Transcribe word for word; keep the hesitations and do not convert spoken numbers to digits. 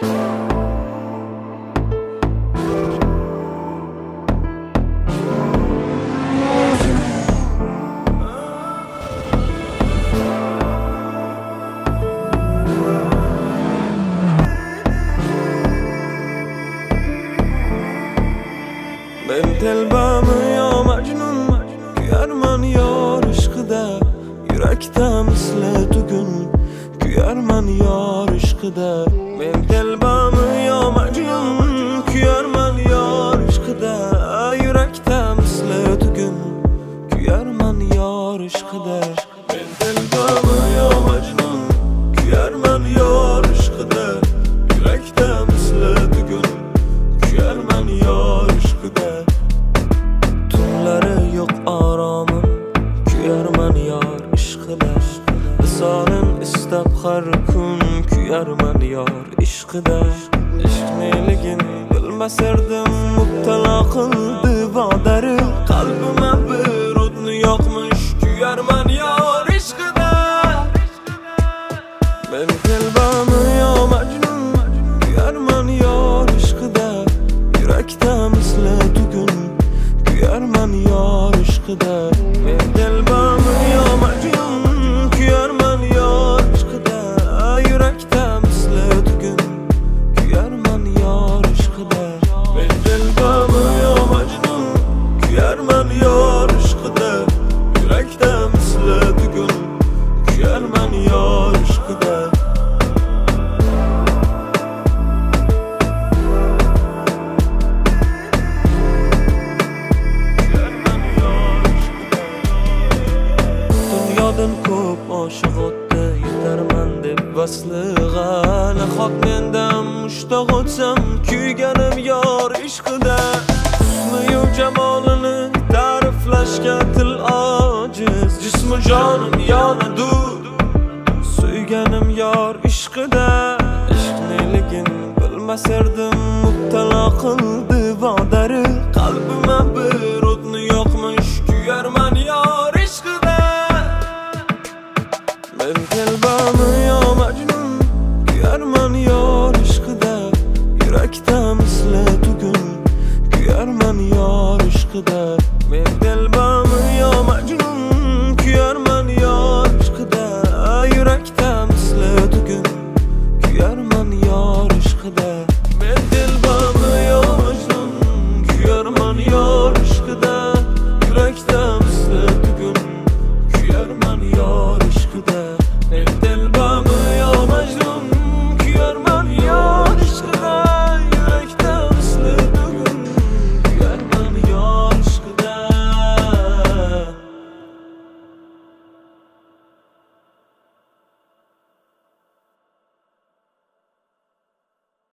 Ben telbamı yo Majnun, kuyarman yor ishqida. Yurakda misli tugun, kuyarman yor ishqida. Ben telbamı yo Majnun, kuyarman yor ishqida. Yurakda misli tugun, kuyarman yor ishqida. Ben telbamı yo Majnun, kuyarman yor ishqida. Yurakda misli tugun, kuyarman yor ishqida. Tunlari yo'q oromim, kuyarman yor ishqida. Visolin istab har kun, kuyarman yor ishqida. Ishq neligin bilmasardim, mubtalo qildi vodari. Qalbima bir o'tni yoqmish, kuyarman yor ishqida. Men telbamı yo Majnun, kuyarman yor ishqida. Yurakda misli tugun, kuyarman yor ishqida. Men telbamı yo Majnun, kuyarman yor ishqida. Yurakda misli tugun, kuyarman yor ishqida. Men telbamı yo Majnun, kuyarman yor ishqida. Yurakda misli tugun, kuyarman yor ishqida. Dunyodan ko'p oshiq o'tdi, yetarman deb vasliga. Nahot mendan mushtoq o'tsam, kuyganim yor ishqida. Husni-yu jamolini ta'riflashga til ojiz. Jismu jonim yonadi, suyganim yor ishqida. Ishq neligin bilmasardim, mubtalo qildi vodari. Qalbima bir o'tni yoqmish, kuyarman yor ishqida. Men telbamı yo Majnun, kuyarman